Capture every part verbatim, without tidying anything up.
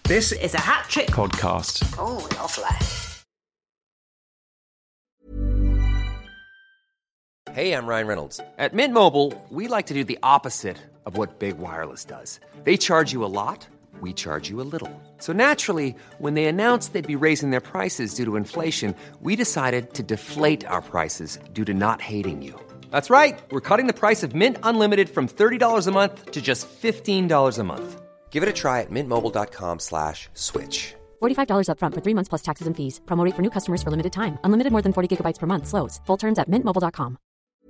This is a hat trick podcast. Oh, lovely. Hey, I'm Ryan Reynolds. At Mint Mobile, we like to do the opposite of what Big Wireless does. They charge you a lot, we charge you a little. So naturally, when they announced they'd be raising their prices due to inflation, we decided to deflate our prices due to not hating you. That's right. We're cutting the price of Mint Unlimited from thirty dollars a month to just fifteen dollars a month. Give it a try at mintmobile.com slash switch. forty-five dollars up front for three months plus taxes and fees. Promo rate for new customers for limited time. Unlimited more than forty gigabytes per month. Slows full terms at mint mobile dot com.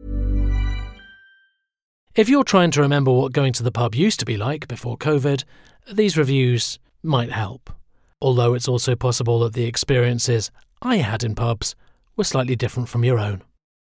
If you're trying to remember what going to the pub used to be like before COVID, these reviews might help. Although it's also possible that the experiences I had in pubs were slightly different from your own.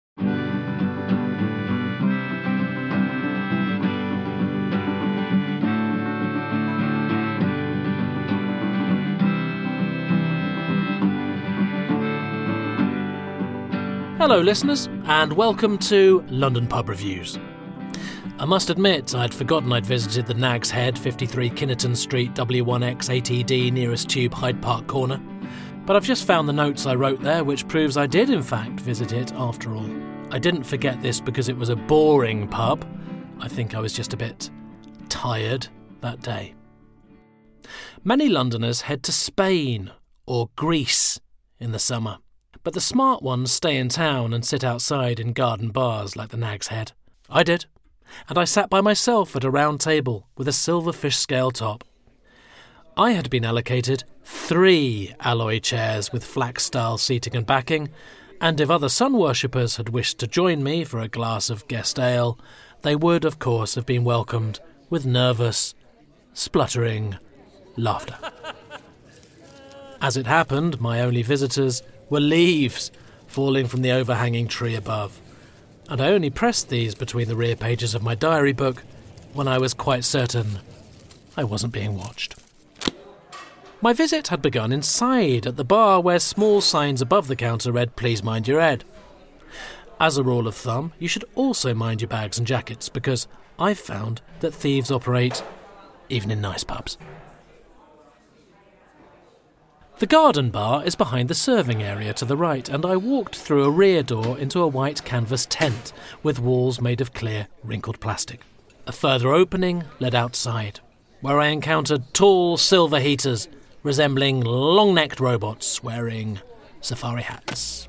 Hello listeners, and welcome to London Pub Reviews. I must admit I'd forgotten I'd visited the Nag's Head, fifty-three Kinnerton Street, W one X eight E D, nearest tube, Hyde Park Corner. But I've just found the notes I wrote there, which proves I did in fact visit it after all. I didn't forget this because it was a boring pub. I think I was just a bit tired that day. Many Londoners head to Spain or Greece in the summer. But the smart ones stay in town and sit outside in garden bars like the Nag's Head. I did. And I sat by myself at a round table with a silverfish scale top. I had been allocated three alloy chairs with flax-style seating and backing, and if other sun worshippers had wished to join me for a glass of guest ale, they would, of course, have been welcomed with nervous, spluttering laughter. As it happened, my only visitors were leaves falling from the overhanging tree above, and I only pressed these between the rear pages of my diary book when I was quite certain I wasn't being watched. My visit had begun inside at the bar where small signs above the counter read, "Please mind your head." As a rule of thumb, you should also mind your bags and jackets, because I've found that thieves operate even in nice pubs. The garden bar is behind the serving area to the right, and I walked through a rear door into a white canvas tent with walls made of clear, wrinkled plastic. A further opening led outside, where I encountered tall silver heaters resembling long-necked robots wearing safari hats.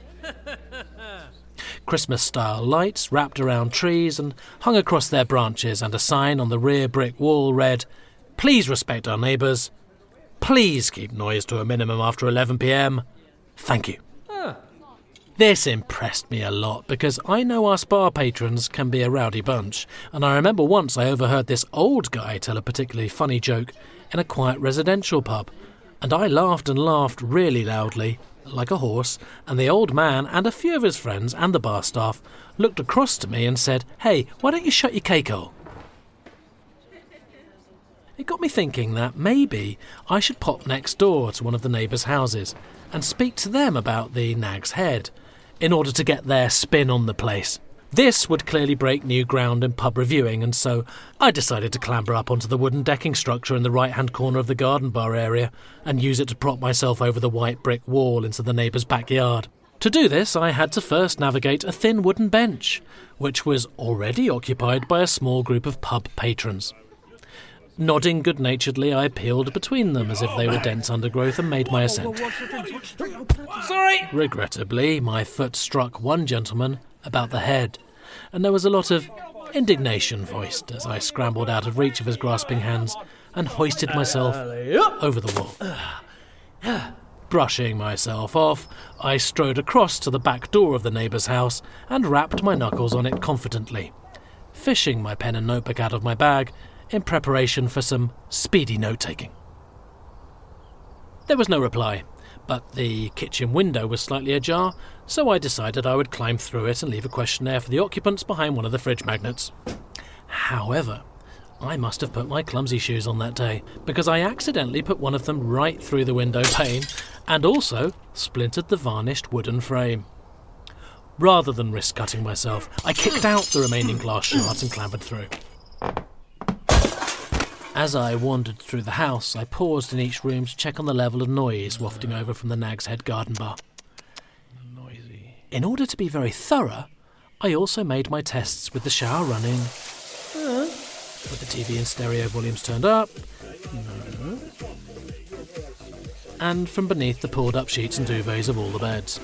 Christmas-style lights wrapped around trees and hung across their branches, and a sign on the rear brick wall read, "Please respect our neighbours. Please keep noise to a minimum after eleven p.m. Thank you." Ah. This impressed me a lot because I know us bar patrons can be a rowdy bunch, and I remember once I overheard this old guy tell a particularly funny joke in a quiet residential pub, and I laughed and laughed really loudly, like a horse, and the old man and a few of his friends and the bar staff looked across to me and said, "Hey, why don't you shut your cake hole?" It got me thinking that maybe I should pop next door to one of the neighbours' houses and speak to them about the Nag's Head in order to get their spin on the place. This would clearly break new ground in pub reviewing, and so I decided to clamber up onto the wooden decking structure in the right-hand corner of the garden bar area and use it to prop myself over the white brick wall into the neighbour's backyard. To do this, I had to first navigate a thin wooden bench, which was already occupied by a small group of pub patrons. Nodding good-naturedly, I peeled between them as if they were dense undergrowth and made my ascent. Sorry! Regrettably, my foot struck one gentleman about the head, and there was a lot of indignation voiced as I scrambled out of reach of his grasping hands and hoisted myself over the wall. Brushing myself off, I strode across to the back door of the neighbour's house and rapped my knuckles on it confidently, fishing my pen and notebook out of my bag in preparation for some speedy note-taking. There was no reply, but the kitchen window was slightly ajar, so I decided I would climb through it and leave a questionnaire for the occupants behind one of the fridge magnets. However, I must have put my clumsy shoes on that day, because I accidentally put one of them right through the window pane and also splintered the varnished wooden frame. Rather than risk cutting myself, I kicked out the remaining glass shards and clambered through. As I wandered through the house, I paused in each room to check on the level of noise wafting over from the Nag's Head garden bar. Noisy. In order to be very thorough, I also made my tests with the shower running, uh, with the T V and stereo volumes turned up, uh, and from beneath the pulled up sheets and duvets of all the beds.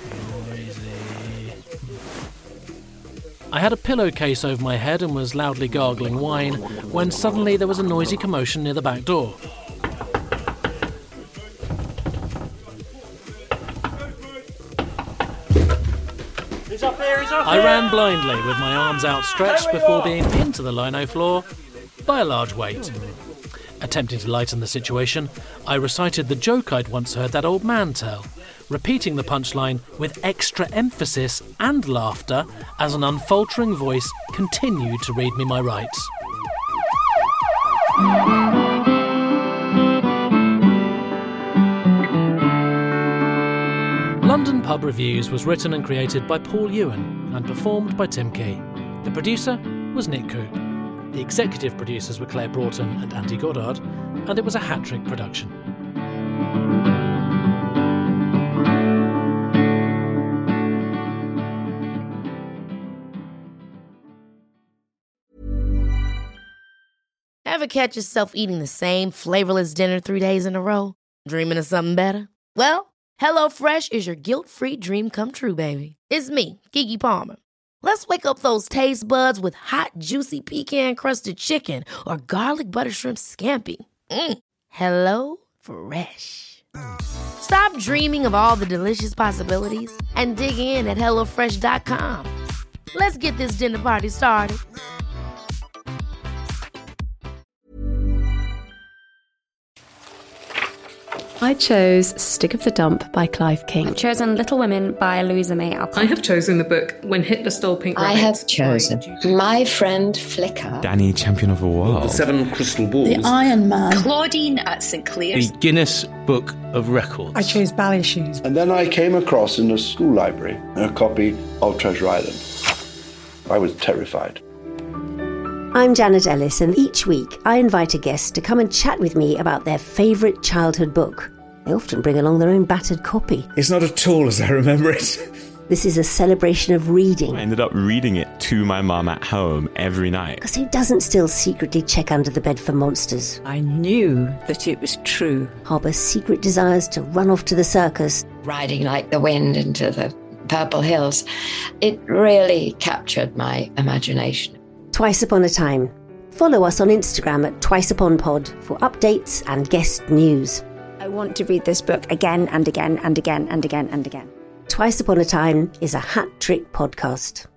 I had a pillowcase over my head and was loudly gargling wine when suddenly there was a noisy commotion near the back door. He's up here, he's up I here. ran blindly with my arms outstretched before being pinned to the lino floor by a large weight. Attempting to lighten the situation, I recited the joke I'd once heard that old man tell, repeating the punchline with extra emphasis and laughter as an unfaltering voice continued to read me my rights. London Pub Reviews was written and created by Paul Ewan and performed by Tim Key. The producer was Nick Coop. The executive producers were Claire Broughton and Andy Goddard, and it was a hat-trick production. Ever catch yourself eating the same flavorless dinner three days in a row? Dreaming of something better? Well, HelloFresh is your guilt-free dream come true, baby. It's me, Keke Palmer. Let's wake up those taste buds with hot, juicy pecan-crusted chicken or garlic butter shrimp scampi. Mm. Hello Fresh. Stop dreaming of all the delicious possibilities and dig in at hello fresh dot com. Let's get this dinner party started. I chose Stick of the Dump by Clive King. I've chosen Little Women by Louisa May Alcott. I have chosen the book When Hitler Stole Pink Rabbit. I have chosen My Friend Flicker. Danny, Champion of the World. The Seven Crystal Balls. The Iron Man. Claudine at St Clear's. The Guinness Book of Records. I chose Ballet Shoes. And then I came across in the school library a copy of Treasure Island. I was terrified. I'm Janet Ellis, and each week I invite a guest to come and chat with me about their favourite childhood book. They often bring along their own battered copy. It's not at all as I remember it. This is a celebration of reading. I ended up reading it to my mum at home every night. Because who doesn't still secretly check under the bed for monsters? I knew that it was true. Harbour secret desires to run off to the circus. Riding like the wind into the purple hills. It really captured my imagination. Twice Upon a Time. Follow us on Instagram at TwiceUponPod for updates and guest news. I want to read this book again and again and again and again and again. Twice Upon a Time is a hat trick podcast.